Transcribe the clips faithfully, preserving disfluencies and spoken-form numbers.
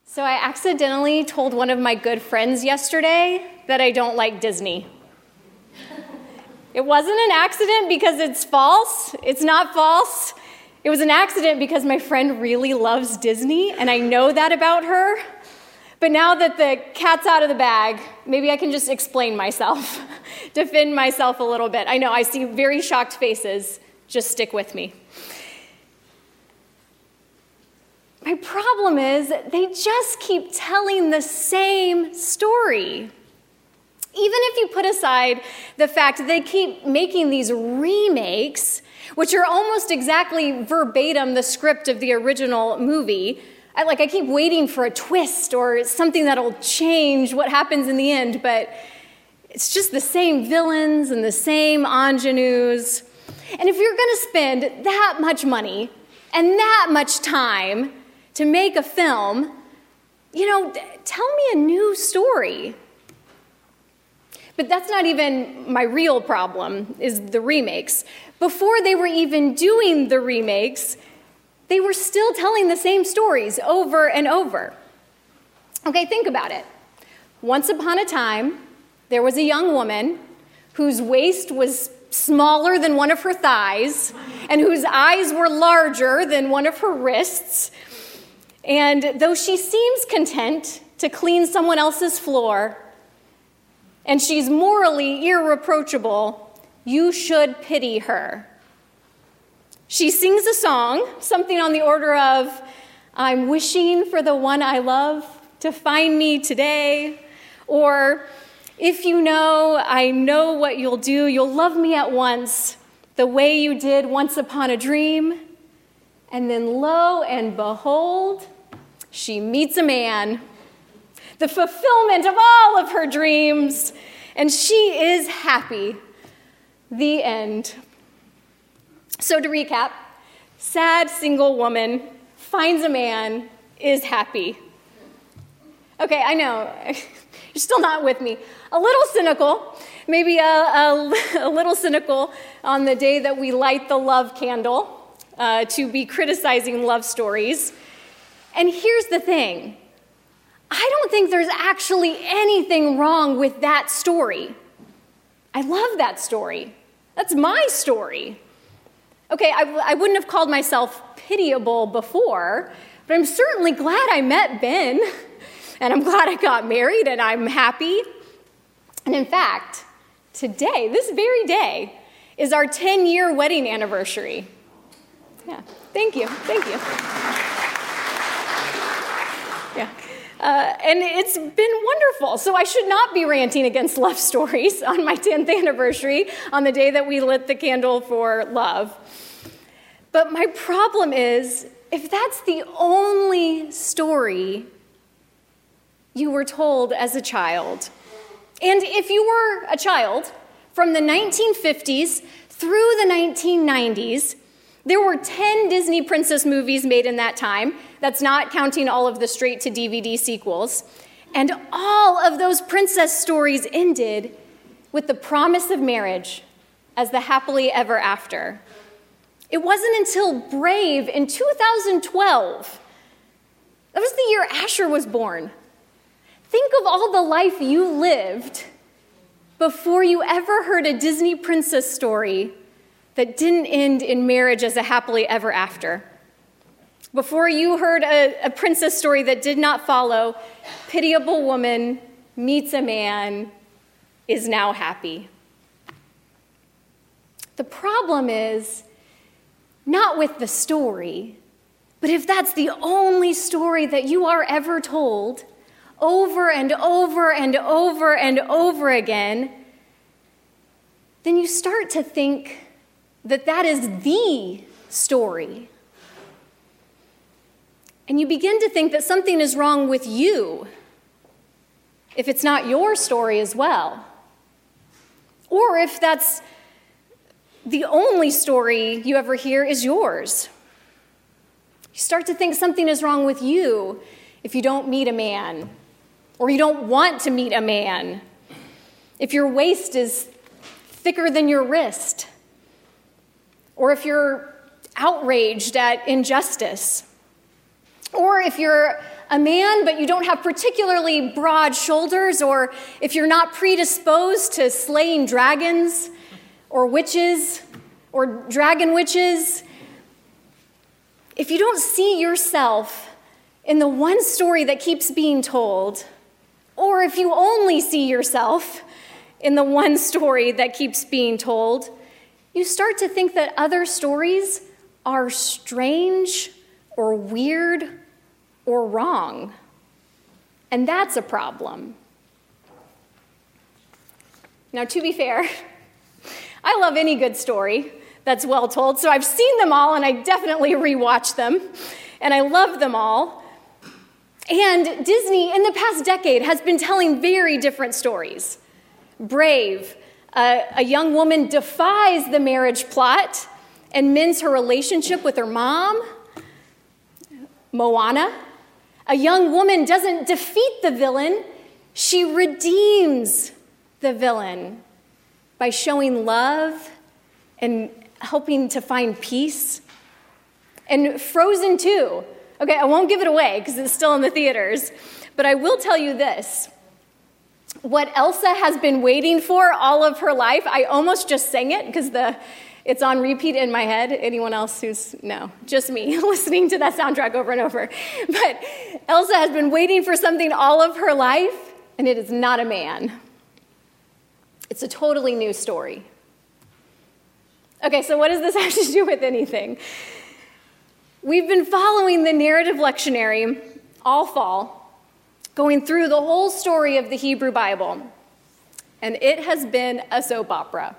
So I accidentally told one of my good friends yesterday that I don't like Disney. It wasn't an accident because it's false. It's not false. It was an accident because my friend really loves Disney, and I know that about her. But now that the cat's out of the bag, maybe I can just explain myself, defend myself a little bit. I know, I see very shocked faces. Just stick with me. My problem is they just keep telling the same story. Even if you put aside the fact that they keep making these remakes, which are almost exactly verbatim the script of the original movie, I, like I keep waiting for a twist or something that'll change what happens in the end, but it's just the same villains and the same ingenues. And if you're going to spend that much money and that much time to make a film, you know, tell me a new story. But that's not even my real problem, is the remakes. Before they were even doing the remakes, they were still telling the same stories over and over. Okay, think about it. Once upon a time, there was a young woman whose waist was smaller than one of her thighs and whose eyes were larger than one of her wrists. And though she seems content to clean someone else's floor, and she's morally irreproachable, you should pity her. She sings a song, something on the order of, "I'm wishing for the one I love to find me today," or, "If you know, I know what you'll do. You'll love me at once, the way you did once upon a dream." And then lo and behold, she meets a man, the fulfillment of all of her dreams, and she is happy. The end. So to recap, sad single woman finds a man, is happy. Okay, I know, you're still not with me. A little cynical, maybe a, a, a little cynical on the day that we light the love candle uh, to be criticizing love stories. And here's the thing. I don't think there's actually anything wrong with that story. I love that story. That's my story. Okay, I, I wouldn't have called myself pitiable before, but I'm certainly glad I met Ben, and I'm glad I got married, and I'm happy. And in fact, today, this very day, is our ten-year wedding anniversary. Yeah, thank you, thank you. Yeah. Uh, and it's been wonderful. So I should not be ranting against love stories on my tenth anniversary, on the day that we lit the candle for love. But my problem is, if that's the only story you were told as a child, and if you were a child from the nineteen fifties through the nineteen nineties, there were ten Disney princess movies made in that time. That's not counting all of the straight-to-D V D sequels. And all of those princess stories ended with the promise of marriage as the happily ever after. It wasn't until Brave in two thousand twelve, that was the year Asher was born. Think of all the life you lived before you ever heard a Disney princess story that didn't end in marriage as a happily ever after. Before you heard a, a princess story that did not follow, pitiable woman meets a man, is now happy. The problem is not with the story, but if that's the only story that you are ever told, over and over and over and over again, then you start to think that that is the story. And you begin to think that something is wrong with you if it's not your story as well. Or if that's the only story you ever hear is yours. You start to think something is wrong with you if you don't meet a man, or you don't want to meet a man, if your waist is thicker than your wrist, or if you're outraged at injustice, or if you're a man, but you don't have particularly broad shoulders, or if you're not predisposed to slaying dragons or witches or dragon witches, if you don't see yourself in the one story that keeps being told, or if you only see yourself in the one story that keeps being told, you start to think that other stories are strange or weird or wrong. And that's a problem. Now, to be fair, I love any good story that's well told, so I've seen them all and I definitely rewatch them, and I love them all. And Disney, in the past decade, has been telling very different stories. Brave, uh, a young woman defies the marriage plot and mends her relationship with her mom. Moana, a young woman doesn't defeat the villain, she redeems the villain by showing love and helping to find peace. And Frozen two, okay, I won't give it away because it's still in the theaters, but I will tell you this. What Elsa has been waiting for all of her life, I almost just sang it because the it's on repeat in my head. Anyone else who's, no, just me listening to that soundtrack over and over. But Elsa has been waiting for something all of her life, and it is not a man. It's a totally new story. Okay, so what does this have to do with anything? We've been following the narrative lectionary all fall, going through the whole story of the Hebrew Bible, and it has been a soap opera.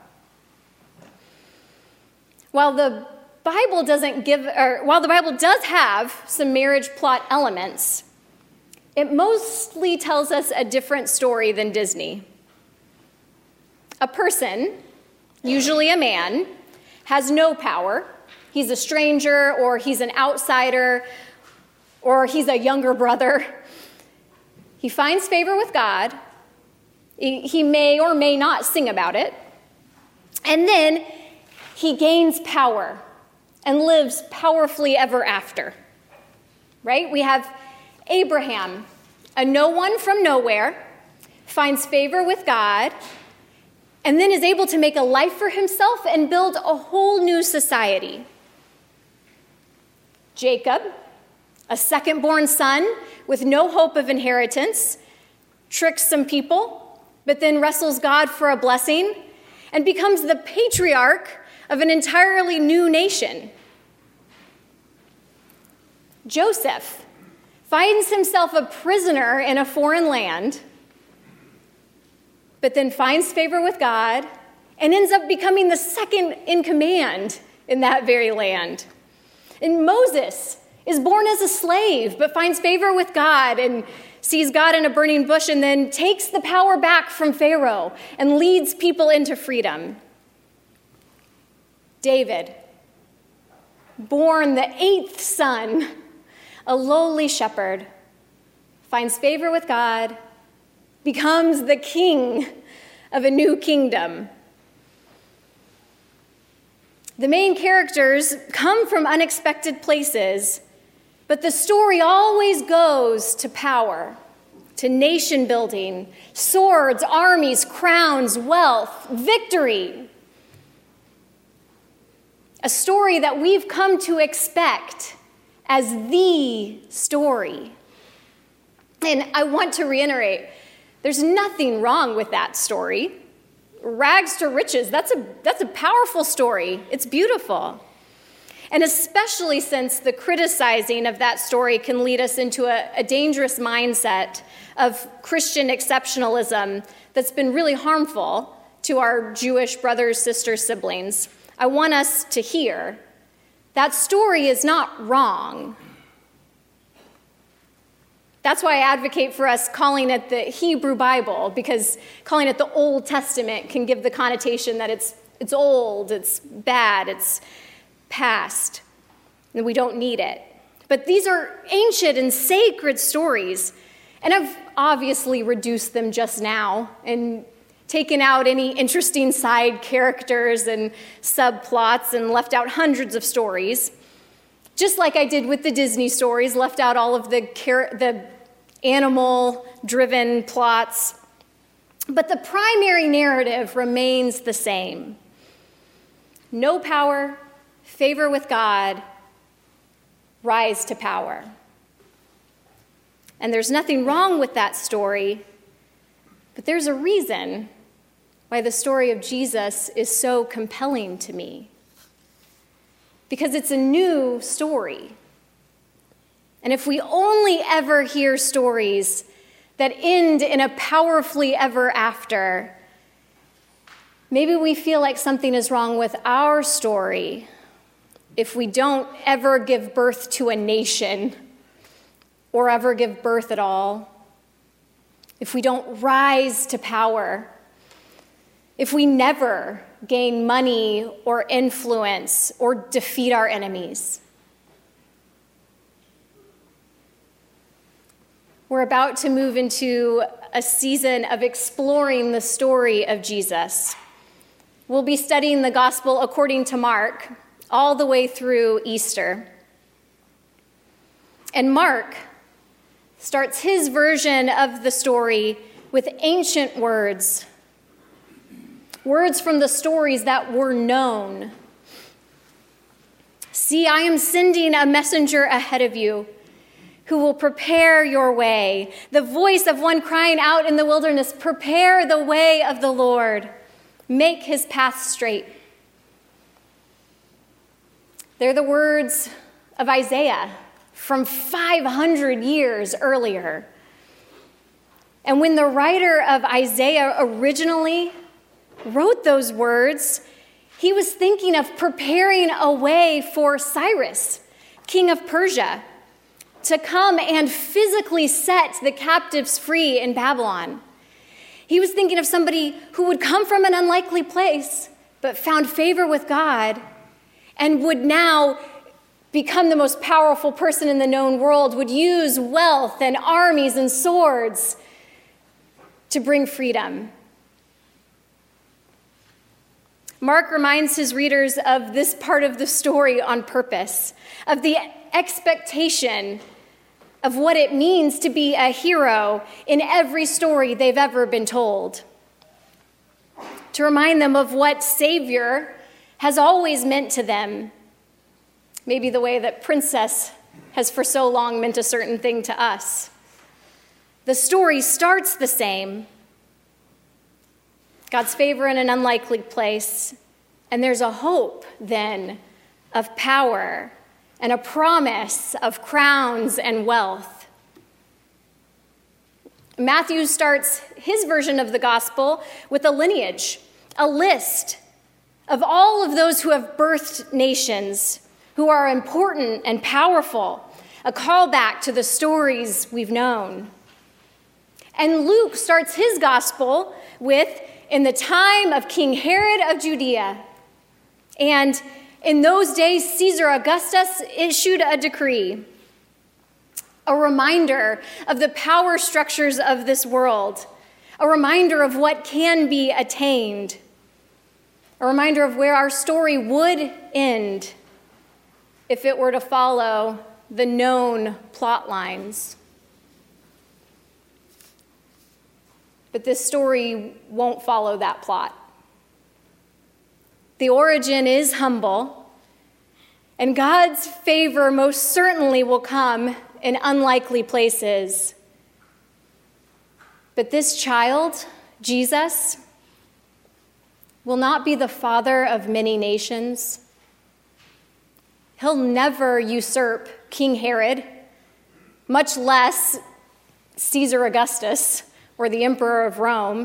While the Bible doesn't give, or while the Bible does have some marriage plot elements, it mostly tells us a different story than Disney. A person, usually a man, has no power. He's a stranger, or he's an outsider, or he's a younger brother. He finds favor with God. He may or may not sing about it. And then he gains power and lives powerfully ever after. Right? We have Abraham, a no one from nowhere, finds favor with God, and then is able to make a life for himself and build a whole new society. Jacob, a second-born son with no hope of inheritance, tricks some people, but then wrestles God for a blessing and becomes the patriarch of an entirely new nation. Joseph finds himself a prisoner in a foreign land, but then finds favor with God and ends up becoming the second in command in that very land. And Moses is born as a slave, but finds favor with God and sees God in a burning bush and then takes the power back from Pharaoh and leads people into freedom. David, born the eighth son, a lowly shepherd, finds favor with God, becomes the king of a new kingdom. The main characters come from unexpected places, but the story always goes to power, to nation building, swords, armies, crowns, wealth, victory. A story that we've come to expect as the story. And I want to reiterate, there's nothing wrong with that story. Rags to riches, that's a, that's a powerful story. It's beautiful. And especially since the criticizing of that story can lead us into a, a dangerous mindset of Christian exceptionalism that's been really harmful to our Jewish brothers, sisters, siblings. I want us to hear that story is not wrong. That's why I advocate for us calling it the Hebrew Bible, because calling it the Old Testament can give the connotation that it's it's old, it's bad, it's past, and we don't need it. But these are ancient and sacred stories, and I've obviously reduced them just now and taken out any interesting side characters and subplots and left out hundreds of stories Just like I did with the Disney stories, left out all of the, car- the animal-driven plots. But the primary narrative remains the same. Know power, favor with God, rise to power. And there's nothing wrong with that story, but there's a reason why the story of Jesus is so compelling to me. Because it's a new story. And if we only ever hear stories that end in a powerfully ever after, maybe we feel like something is wrong with our story if we don't ever give birth to a nation or ever give birth at all, if we don't rise to power, if we never gain money or influence or defeat our enemies. We're about to move into a season of exploring the story of Jesus. We'll be studying the gospel according to Mark all the way through Easter. And Mark starts his version of the story with ancient words, words from the stories that were known. See, I am sending a messenger ahead of you who will prepare your way. The voice of one crying out in the wilderness, prepare the way of the Lord. Make his path straight. They're the words of Isaiah from five hundred years earlier. And when the writer of Isaiah originally wrote those words, he was thinking of preparing a way for Cyrus, king of Persia, to come and physically set the captives free in Babylon. He was thinking of somebody who would come from an unlikely place, but found favor with God, and would now become the most powerful person in the known world, would use wealth and armies and swords to bring freedom. Mark reminds his readers of this part of the story on purpose, of the expectation of what it means to be a hero in every story they've ever been told. To remind them of what Savior has always meant to them, maybe the way that princess has for so long meant a certain thing to us. The story starts the same. God's favor in an unlikely place, and there's a hope then of power and a promise of crowns and wealth. Matthew starts his version of the gospel with a lineage, a list of all of those who have birthed nations, who are important and powerful, a callback to the stories we've known. And Luke starts his gospel with, in the time of King Herod of Judea, and in those days, Caesar Augustus issued a decree, a reminder of the power structures of this world, a reminder of what can be attained, a reminder of where our story would end if it were to follow the known plot lines. But this story won't follow that plot. The origin is humble, and God's favor most certainly will come in unlikely places. But this child, Jesus, will not be the father of many nations. He'll never usurp King Herod, much less Caesar Augustus or the emperor of Rome.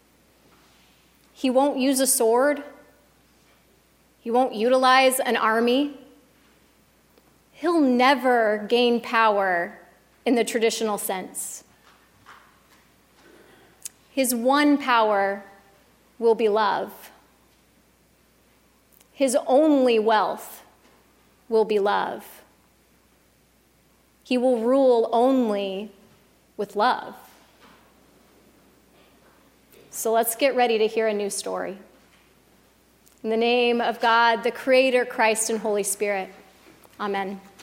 He won't use a sword. He won't utilize an army. He'll never gain power in the traditional sense. His one power will be love. His only wealth will be love. He will rule only with love. So let's get ready to hear a new story. In the name of God, the Creator, Christ, and Holy Spirit, amen.